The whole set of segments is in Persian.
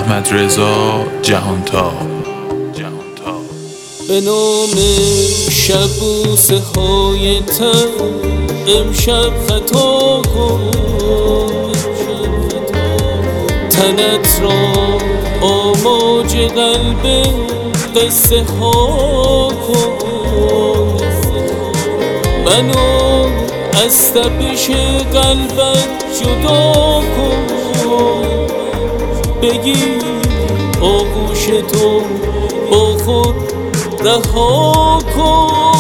احمدرضا جهانتاب. به نام شب بوسه های تن امشب خطا کن، تنت را آماج قلب قصه ها کن، منو از تپش قلبت جدا کن، بگیر آغوش تو با خود رها کن.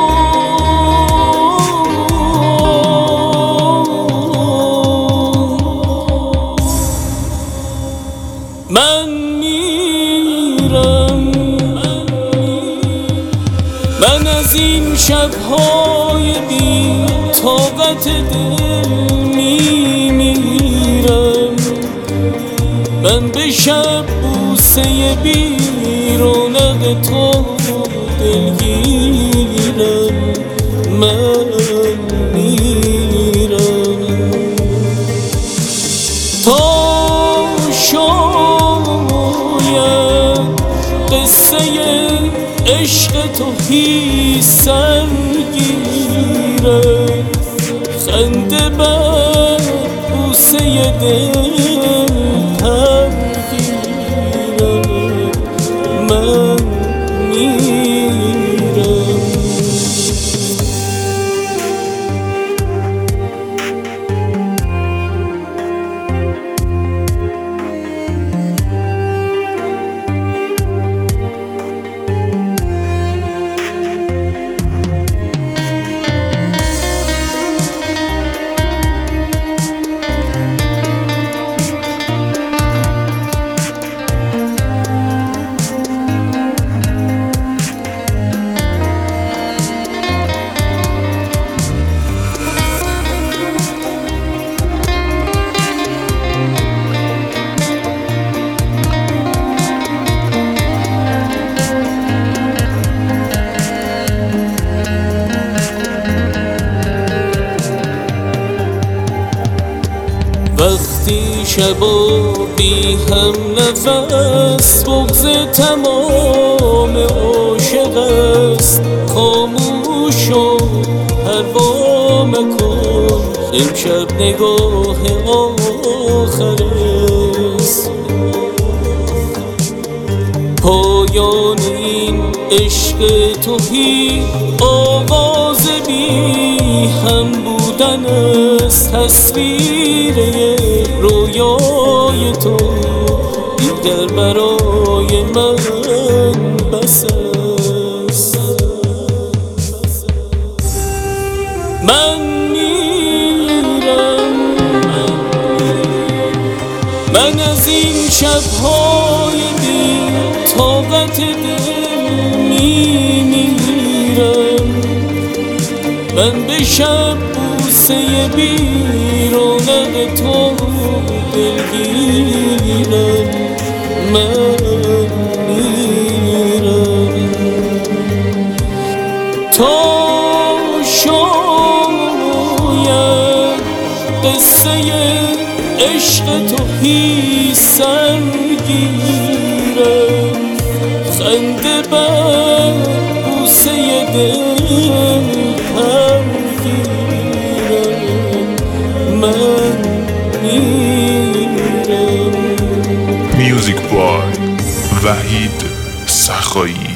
من میرم، من از این شبهای بی طاقت دل میمیرم، من به شب بوسه بی رونق تو دلگیرم، من میرم تا شاید قصه عشق تو هی سرگیره، خنده بر بوسه دل پرگیره، من میرم. وقتی شبا بی هم نفس بغض تمام عاشق است، خاموش و پروا مکن، امشب نگاه آخر است، پایان این عشق تو هی آغاز بی هم بودن است، تصویر رویای تو دیگر برای من بس است. من میرم، من از این شبهای بی طاقت دل میمیرم، من به شب بوسه بی رونق تو دلگیرم، من میرم تا شاید قصه عشق تو هی سرگیره، خنده بر بوسه دل پرگیره، من میرم. میوزیک بای وحید سخایی.